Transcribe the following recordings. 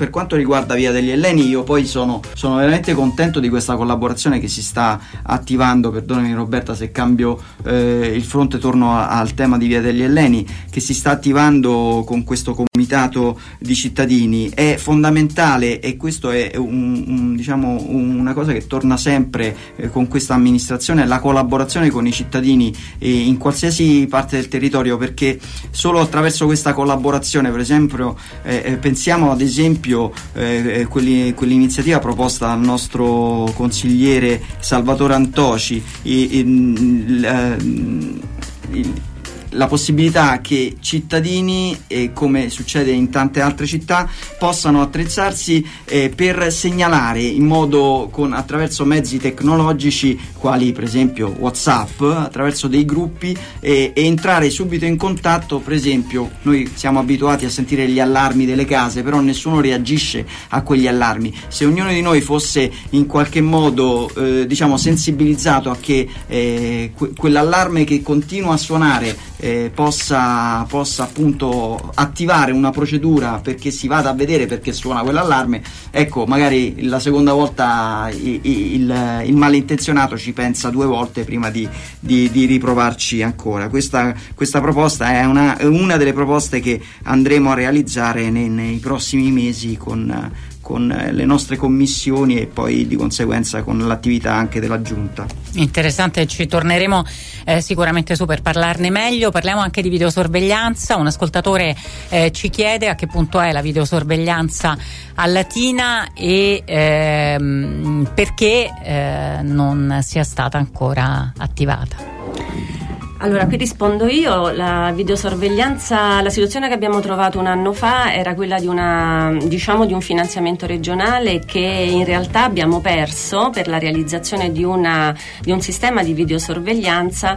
per quanto riguarda Via degli Elleni, io poi sono veramente contento di questa collaborazione che si sta attivando. Perdonami Roberta se cambio il fronte, torno al tema di Via degli Elleni, che si sta attivando con questo comitato di cittadini. È fondamentale, e questo è una cosa che torna sempre con questa amministrazione, la collaborazione con i cittadini in qualsiasi parte del territorio, perché solo attraverso questa collaborazione, per esempio pensiamo ad esempio quell'iniziativa proposta dal nostro consigliere Salvatore Antoci, la possibilità che cittadini, come succede in tante altre città, possano attrezzarsi per segnalare in modo attraverso mezzi tecnologici quali per esempio WhatsApp, attraverso dei gruppi, e entrare subito in contatto. Per esempio, noi siamo abituati a sentire gli allarmi delle case, però nessuno reagisce a quegli allarmi. Se ognuno di noi fosse in qualche modo sensibilizzato a che quell'allarme che continua a suonare possa appunto attivare una procedura perché si vada a vedere perché suona quell'allarme, ecco, magari la seconda volta il malintenzionato ci pensa 2 volte prima di riprovarci ancora. Questa proposta è una delle proposte che andremo a realizzare nei prossimi mesi con le nostre commissioni e poi di conseguenza con l'attività anche della Giunta. Interessante, ci torneremo sicuramente su per parlarne meglio. Parliamo anche di videosorveglianza. Un ascoltatore ci chiede a che punto è la videosorveglianza a Latina e perché non sia stata ancora attivata. Allora, qui rispondo io. La videosorveglianza, la situazione che abbiamo trovato un anno fa era quella di un finanziamento regionale che in realtà abbiamo perso per la realizzazione di un sistema di videosorveglianza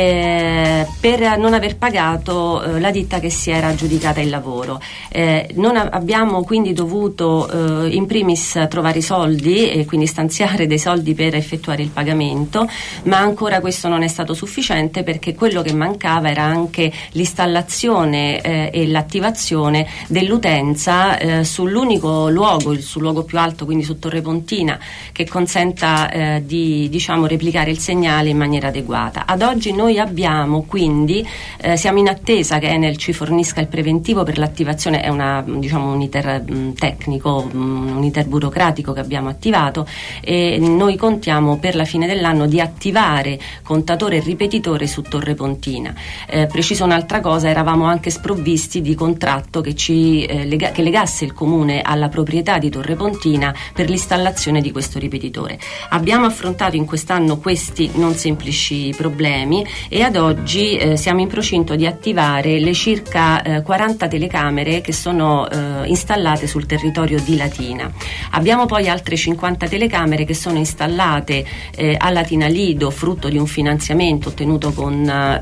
per non aver pagato la ditta che si era aggiudicata il lavoro. Non abbiamo quindi dovuto in primis trovare i soldi e quindi stanziare dei soldi per effettuare il pagamento, ma ancora questo non è stato sufficiente, perché quello che mancava era anche l'installazione e l'attivazione dell'utenza sull'unico luogo, sul luogo più alto, quindi su Torre Pontina, che consenta di replicare il segnale in maniera adeguata. Ad oggi noi abbiamo quindi siamo in attesa che Enel ci fornisca il preventivo per l'attivazione. È un iter tecnico, un iter burocratico che abbiamo attivato, e noi contiamo per la fine dell'anno di attivare contatore e ripetitore su Torre Pontina. Preciso un'altra cosa: eravamo anche sprovvisti di contratto che legasse il comune alla proprietà di Torre Pontina per l'installazione di questo ripetitore. Abbiamo affrontato in quest'anno questi non semplici problemi e ad oggi siamo in procinto di attivare le circa 40 telecamere che sono installate sul territorio di Latina. Abbiamo poi altre 50 telecamere che sono installate a Latina Lido, frutto di un finanziamento ottenuto con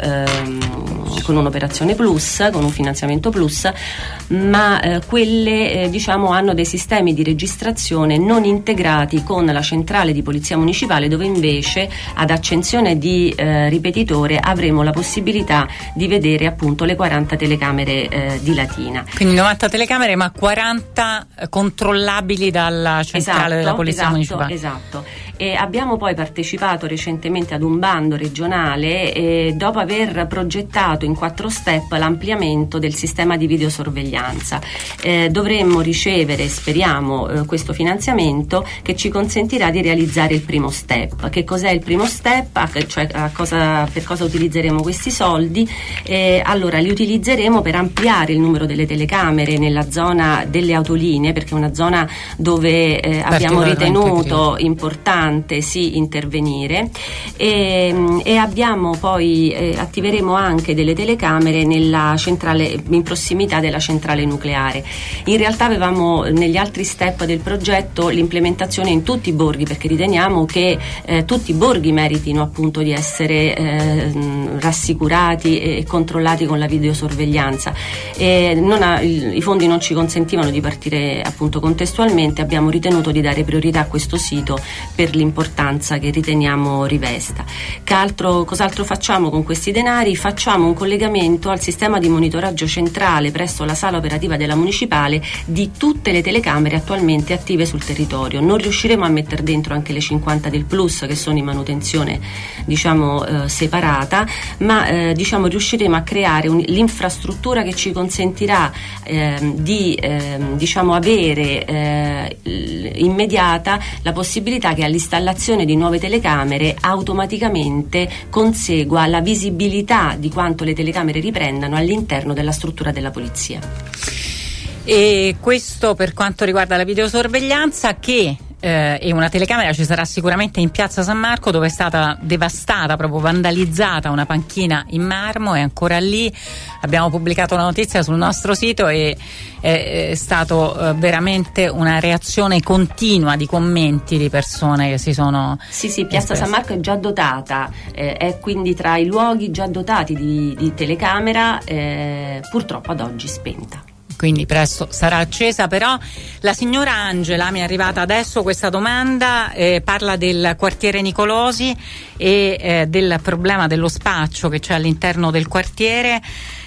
un'operazione plus, con un finanziamento plus, ma quelle hanno dei sistemi di registrazione non integrati con la centrale di polizia municipale, dove invece ad accensione di ripetitore avremo la possibilità di vedere appunto le 40 telecamere di Latina. Quindi 90 telecamere, ma 40 controllabili dalla centrale della polizia municipale. Esatto. E abbiamo poi partecipato recentemente ad un bando regionale dopo aver progettato in 4 step l'ampliamento del sistema di videosorveglianza. Dovremmo ricevere, speriamo, questo finanziamento che ci consentirà di realizzare il primo step. Che cos'è il primo step? Cioè per cosa utilizzeremo questi soldi? Allora, li utilizzeremo per ampliare il numero delle telecamere nella zona delle autolinee, perché è una zona dove abbiamo ritenuto importante intervenire, e abbiamo poi attiveremo anche delle telecamere nella centrale, in prossimità della centrale nucleare. In realtà avevamo negli altri step del progetto l'implementazione in tutti i borghi, perché riteniamo che tutti i borghi meritino appunto di essere rassicurati e controllati con la videosorveglianza. I fondi non ci consentivano di partire appunto contestualmente. Abbiamo ritenuto di dare priorità a questo sito per l'importanza che riteniamo rivesta. Cos'altro facciamo? facciamo con questi denari? Facciamo un collegamento al sistema di monitoraggio centrale presso la sala operativa della municipale di tutte le telecamere attualmente attive sul territorio. Non riusciremo a mettere dentro anche le 50 del Plus, che sono in manutenzione separata, ma riusciremo a creare l'infrastruttura che ci consentirà di avere immediata la possibilità che all'installazione di nuove telecamere automaticamente consegua la visibilità di quanto le telecamere riprendano all'interno della struttura della polizia. E questo per quanto riguarda la videosorveglianza, e una telecamera ci sarà sicuramente in piazza San Marco, dove è stata devastata, proprio vandalizzata una panchina in marmo, è ancora lì. Abbiamo pubblicato la notizia sul nostro sito e è stato veramente una reazione continua di commenti di persone che si sono piazza San Marco è già dotata, è quindi tra i luoghi già dotati di telecamera, purtroppo ad oggi spenta. Quindi presto sarà accesa. Però la signora Angela, mi è arrivata adesso questa domanda, parla del quartiere Nicolosi e del problema dello spaccio che c'è all'interno del quartiere.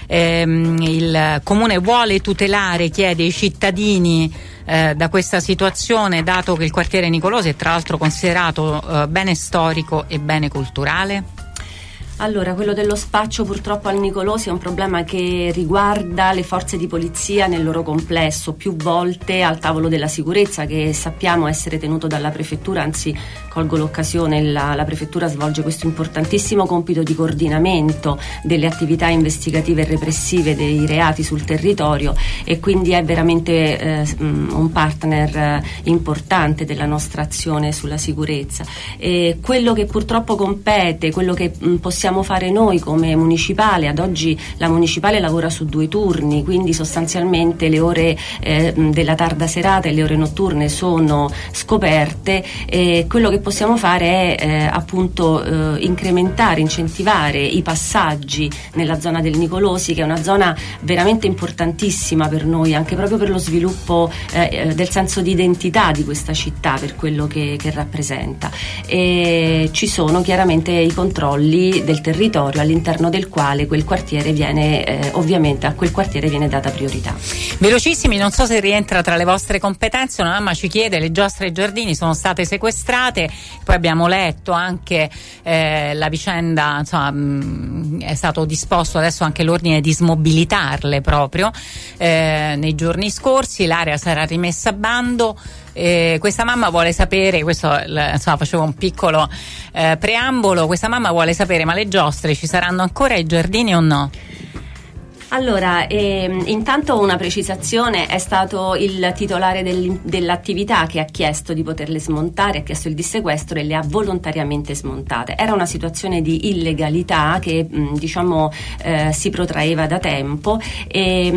Il comune vuole tutelare, chiede ai cittadini da questa situazione, dato che il quartiere Nicolosi è tra l'altro considerato bene storico e bene culturale. Allora, quello dello spaccio purtroppo al Nicolosi è un problema che riguarda le forze di polizia nel loro complesso, più volte al tavolo della sicurezza, che sappiamo essere tenuto dalla prefettura, anzi colgo l'occasione, la prefettura svolge questo importantissimo compito di coordinamento delle attività investigative e repressive dei reati sul territorio, e quindi è veramente un partner importante della nostra azione sulla sicurezza. E quello che purtroppo compete, quello che possiamo fare noi come municipale, ad oggi la municipale lavora su 2 turni, quindi sostanzialmente le ore della tarda serata e le ore notturne sono scoperte, e quello che possiamo fare è incrementare, incentivare i passaggi nella zona del Nicolosi, che è una zona veramente importantissima per noi, anche proprio per lo sviluppo del senso di identità di questa città, per quello che rappresenta. E ci sono chiaramente i controlli del territorio all'interno del quale quel quartiere viene ovviamente a quel quartiere viene data priorità. Velocissimi, non so se rientra tra le vostre competenze. Una mamma ci chiede: le giostre ai giardini sono state sequestrate, poi abbiamo letto anche la vicenda, insomma, è stato disposto adesso anche l'ordine di smobilitarle proprio nei giorni scorsi, l'area sarà rimessa a bando. Questa mamma vuole sapere, facevo un piccolo preambolo, questa mamma vuole sapere: ma le giostre ci saranno ancora ai giardini o no? Allora, intanto una precisazione: è stato il titolare dell'attività che ha chiesto di poterle smontare, ha chiesto il dissequestro e le ha volontariamente smontate. Era una situazione di illegalità che si protraeva da tempo, e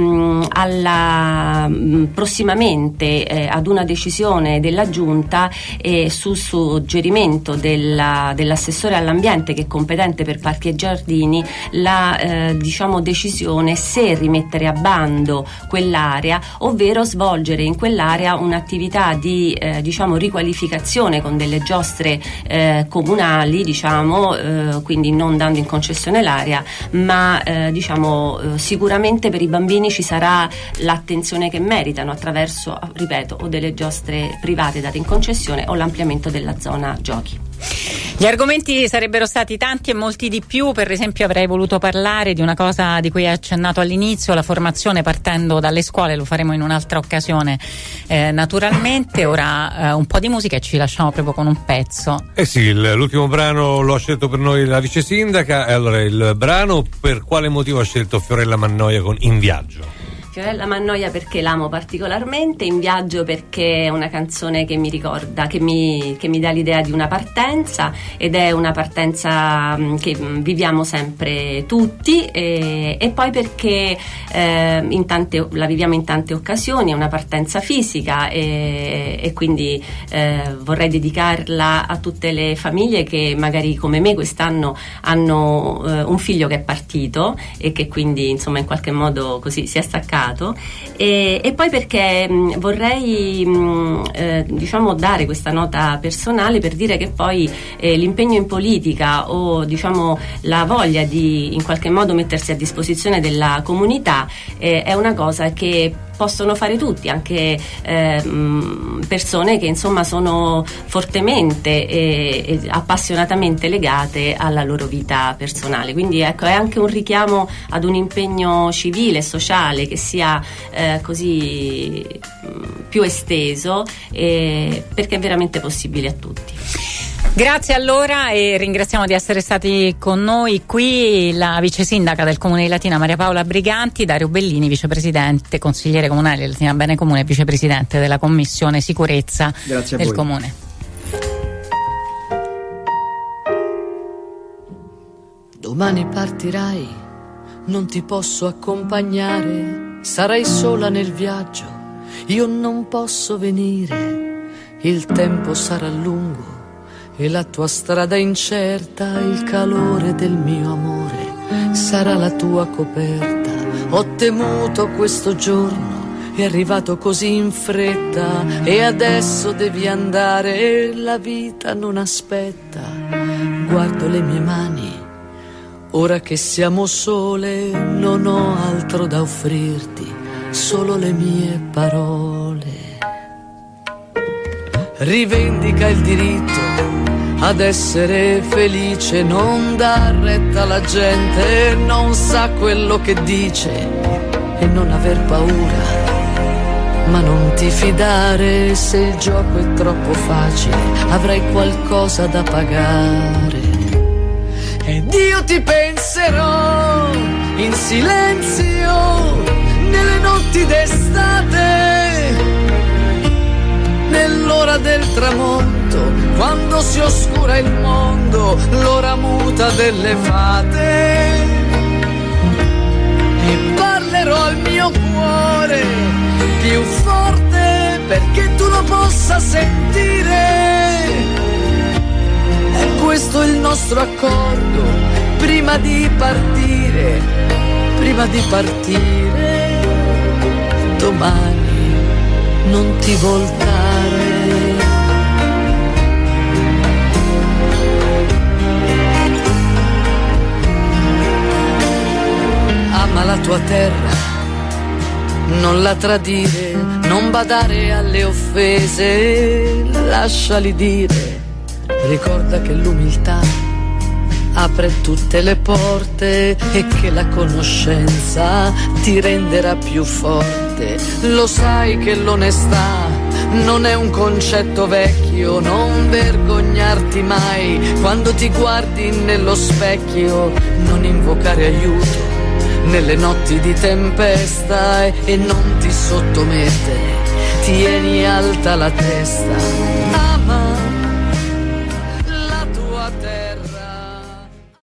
prossimamente ad una decisione della Giunta, su suggerimento dell'assessore all'ambiente, che è competente per parchi e giardini, la decisione se rimettere a bando quell'area, ovvero svolgere in quell'area un'attività di riqualificazione con delle giostre comunali, quindi non dando in concessione l'area, ma sicuramente per i bambini ci sarà l'attenzione che meritano attraverso, ripeto, o delle giostre private date in concessione o l'ampliamento della zona giochi. Gli argomenti sarebbero stati tanti e molti di più. Per esempio avrei voluto parlare di una cosa di cui hai accennato all'inizio, la formazione partendo dalle scuole. Lo faremo in un'altra occasione naturalmente. Ora un po' di musica e ci lasciamo proprio con un pezzo. Sì, l'ultimo brano lo ha scelto per noi la vice sindaca. Allora, il brano, per quale motivo ha scelto Fiorella Mannoia con In Viaggio? Fiorella Mannoia perché l'amo particolarmente, In Viaggio perché è una canzone che mi ricorda, che mi dà l'idea di una partenza, ed è una partenza che viviamo sempre tutti, e poi perché la viviamo in tante occasioni, è una partenza fisica, e quindi vorrei dedicarla a tutte le famiglie che magari come me quest'anno hanno un figlio che è partito e che quindi in qualche modo così si è staccato elaborato, e poi perché vorrei diciamo dare questa nota personale per dire che poi l'impegno in politica o diciamo la voglia di in qualche modo mettersi a disposizione della comunità è una cosa che possono fare tutti, anche persone che insomma sono fortemente e appassionatamente legate alla loro vita personale. Quindi ecco, è anche un richiamo ad un impegno civile e sociale che sia così più esteso, perché è veramente possibile a tutti. Grazie allora, e ringraziamo di essere stati con noi qui la vice sindaca del Comune di Latina Maria Paola Briganti, Dario Bellini, vicepresidente, consigliere comunale di Latina Bene Comune e vicepresidente della Commissione Sicurezza del Comune. Domani partirai, non ti posso accompagnare, sarai sola nel viaggio, io non posso venire, il tempo sarà lungo e la tua strada incerta, il calore del mio amore sarà la tua coperta. Ho temuto questo giorno, è arrivato così in fretta e adesso devi andare, la vita non aspetta. Guardo le mie mani, ora che siamo sole, non ho altro da offrirti, solo le mie parole. Rivendica il diritto ad essere felice, non dar retta alla gente, non sa quello che dice e non aver paura, ma non ti fidare, se il gioco è troppo facile avrai qualcosa da pagare. Ed io ti penserò in silenzio nelle notti d'estate, nell'ora del tramonto, quando si oscura il mondo, l'ora muta delle fate, e parlerò al mio cuore più forte perché tu lo possa sentire. E questo è il nostro accordo, prima di partire, domani non ti voltare. Ama la tua terra, non la tradire, non badare alle offese, lasciali dire, ricorda che l'umiltà apre tutte le porte e che la conoscenza ti renderà più forte. Lo sai che l'onestà non è un concetto vecchio, non vergognarti mai quando ti guardi nello specchio, non invocare aiuto nelle notti di tempesta e non ti sottomettere, tieni alta la testa, ama la tua terra.